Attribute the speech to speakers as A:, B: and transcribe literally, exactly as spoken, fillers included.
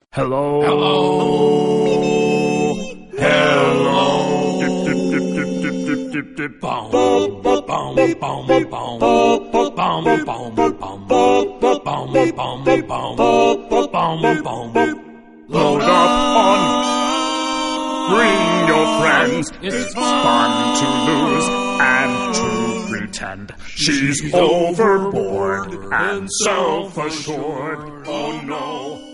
A: Hello.
B: Hello.
A: Hello.
B: Dip, dip, dip, dip, dip, dip, dip, dip. Boom. Boom, boom, boom. Boom, boom, boom. Boom, boom, boom.
A: Load up on. Bring your friends. It's fun to lose and to pretend. She's overboard and self-assured. Oh no.